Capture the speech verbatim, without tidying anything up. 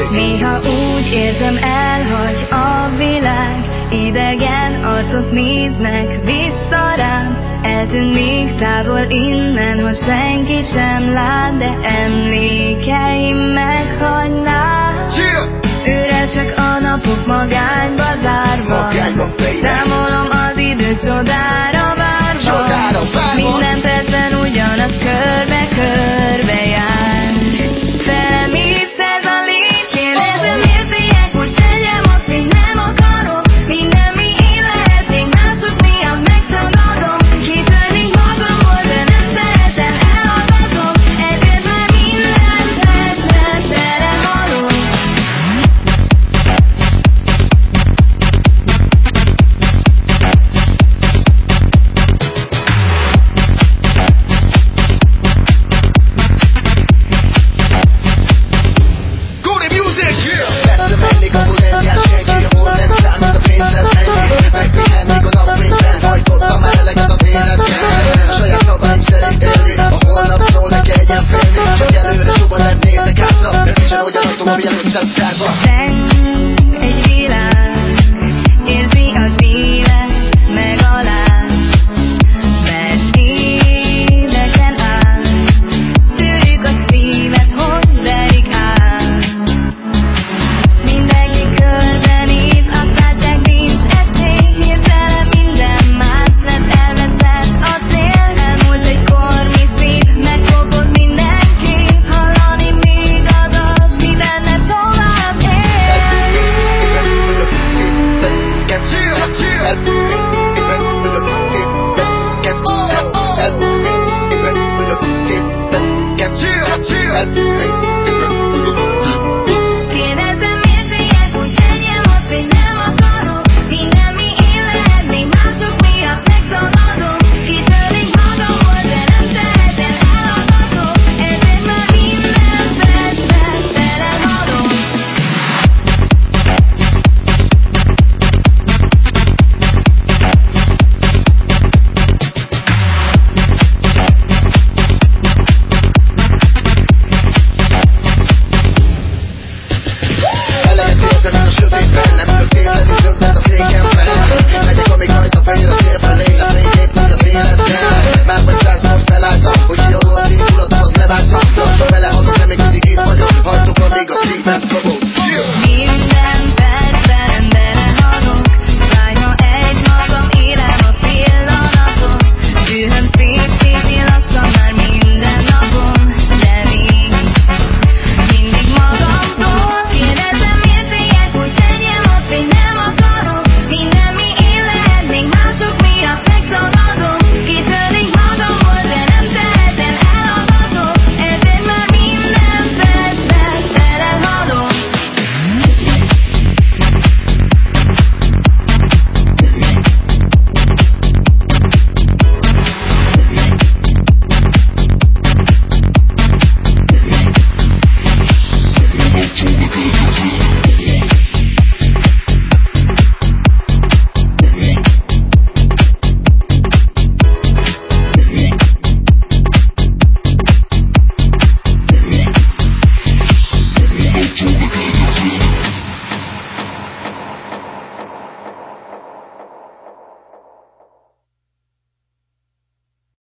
Néha úgy érzem, elhagy a világ, idegen arcok néznek vissza rám. Eltűnnék távol innen, ha senki sem lát, de emlékeim meghagynak. Üres csak a napok magányba zárva, számolom az idő csodára várva. Minden percben ugyanaz körbe-körbe jár. Velem itt ez a lény, kérdezem értélyek, most tegyem azt, még nem akarok. Minden mi én lehetnék, mások miatt megtagadom. Kitörnék magamból, de nem szeretem, elhallgatom. Ezért már minden percben telehalok. Zeng egy világ, érzi az élet, megaláz, mert éveken áll. Tűrjük a szívet, hogy verik áll. Mindenki körbenéz, azt látják, nincs esély. Hirtelen minden más lett, elveszett a cél. Elmúlt egy kor, mi szép, megkopott mindenki. Hallani még a dalt, mi benne tovább él. Kérdezem értélyek, hogy tegyem azt, még nem akarok. Minden mi én lehetnék, mások miatt megtagadom. Kitörnék magamból, de nem szeretem, elhallgatom. Ezért már minden percben telehalok. Eleget érzem, mint a sötétben, nem tudok tévedni, döntett a széken fel. Megyek, amíg rajta fenyő a cél felé, lesz végképp nagy az életkel. Már vagy százszor felálltam, hogy kiadó az indulatom, az levágtam. Lassan belehalok, de még mindig itt vagyok, hajtok, amíg a szívem szobog.